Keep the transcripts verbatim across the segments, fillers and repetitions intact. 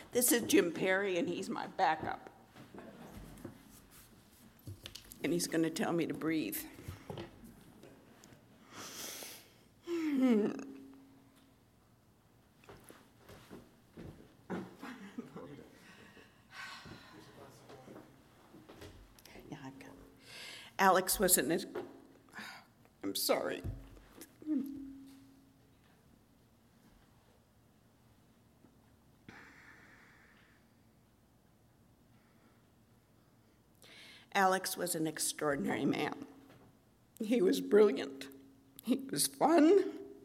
This is Jim Perry, and he's my backup. And he's going to tell me to breathe. Hmm. Yeah, I've got. Alex wasn't as. I'm sorry. Alex was an extraordinary man. He was brilliant. He was fun.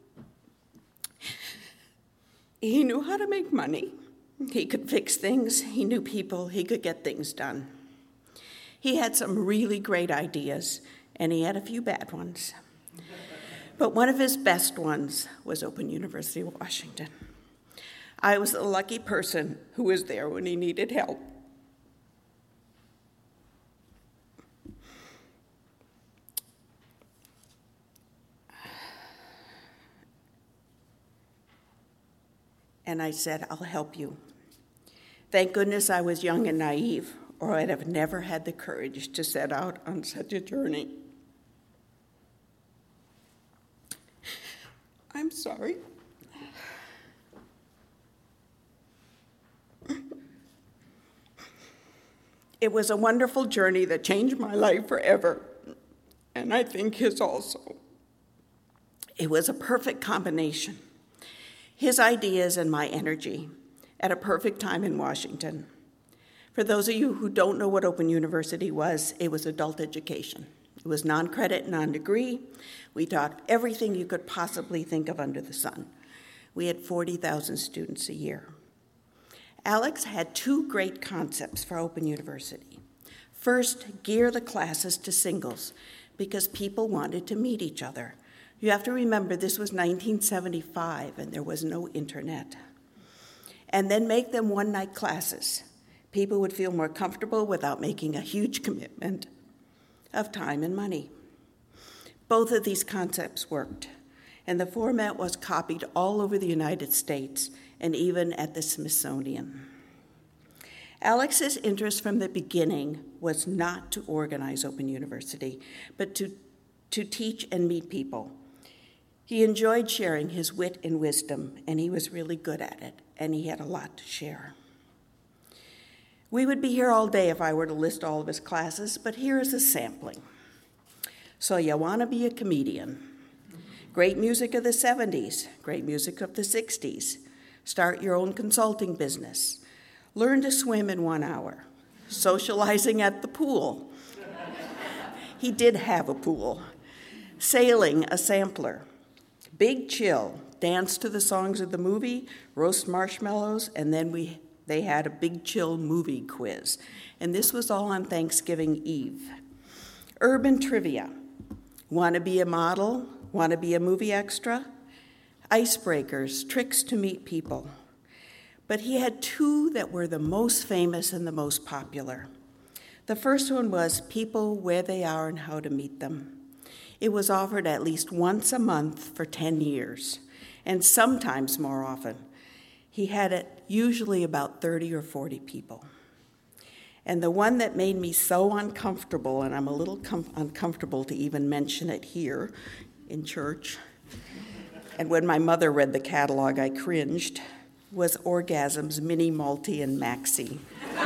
He knew how to make money. He could fix things. He knew people. He could get things done. He had some really great ideas, and he had a few bad ones. But one of his best ones was Open University of Washington. I was the lucky person who was there when he needed help. And I said, I'll help you. Thank goodness I was young and naive, or I'd have never had the courage to set out on such a journey. I'm sorry. It was a wonderful journey that changed my life forever, and I think his also. It was a perfect combination. His ideas and my energy at a perfect time in Washington. For those of you who don't know what Open University was, it was adult education. It was non-credit, non-degree. We taught everything you could possibly think of under the sun. We had forty thousand students a year. Alex had two great concepts for Open University. First, gear the classes to singles because people wanted to meet each other. You have to remember this was nineteen seventy-five and there was no internet. And then make them one-night classes. People would feel more comfortable without making a huge commitment of time and money. Both of these concepts worked, and the format was copied all over the United States and even at the Smithsonian. Alex's interest from the beginning was not to organize Open University, but to, to teach and meet people. He enjoyed sharing his wit and wisdom, and he was really good at it, and he had a lot to share. We would be here all day if I were to list all of his classes, but here is a sampling. So you want to be a comedian. Great music of the seventies, great music of the sixties. Start your own consulting business. Learn to swim in one hour. Socializing at the pool. He did have a pool. Sailing, a sampler. Big chill, dance to the songs of the movie, roast marshmallows, and then we they had a big chill movie quiz. And this was all on Thanksgiving Eve. Urban trivia. Want to be a model? Want to be a movie extra? Icebreakers, tricks to meet people. But he had two that were the most famous and the most popular. The first one was people, where they are, and how to meet them. It was offered at least once a month for ten years, and sometimes more often. He had it usually about thirty or forty people. And the one that made me so uncomfortable, and I'm a little com- uncomfortable to even mention it here in church, and when my mother read the catalog, I cringed, was Orgasms, Mini, Multi, and Maxi.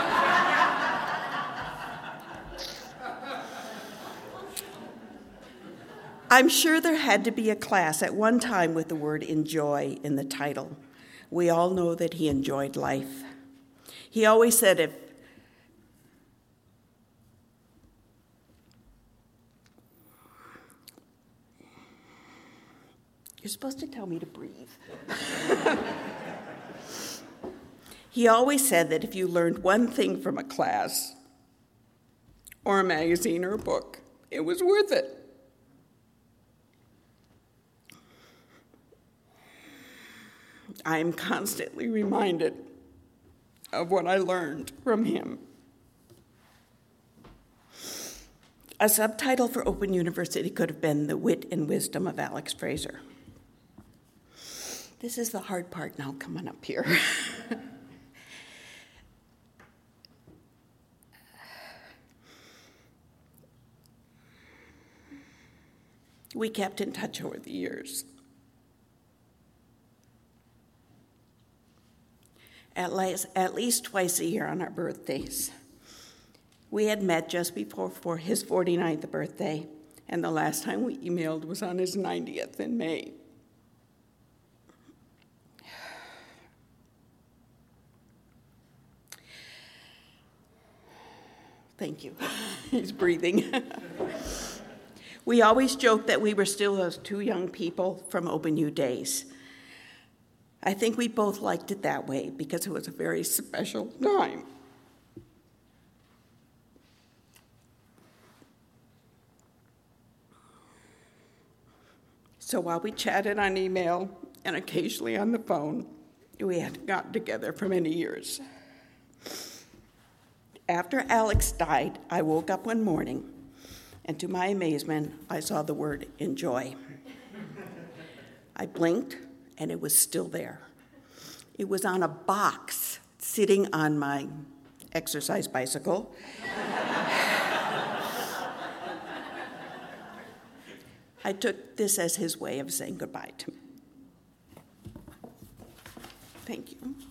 I'm sure there had to be a class at one time with the word enjoy in the title. We all know that he enjoyed life. He always said if You're supposed to tell me to breathe. He always said that if you learned one thing from a class or a magazine or a book, it was worth it. I am constantly reminded of what I learned from him. A subtitle for Open University could have been The Wit and Wisdom of Alex Fraser. This is the hard part now coming up here. We kept in touch over the years. At least, at least twice a year on our birthdays. We had met just before for his forty-ninth birthday, and the last time we emailed was on his ninetieth in May. Thank you. He's breathing. We always joked that we were still those two young people from Open U days. I think we both liked it that way because it was a very special time. So while we chatted on email and occasionally on the phone, we hadn't gotten together for many years. After Alex died, I woke up one morning, and to my amazement, I saw the word enjoy. I blinked, and it was still there. It was on a box sitting on my exercise bicycle. I took this as his way of saying goodbye to me. Thank you.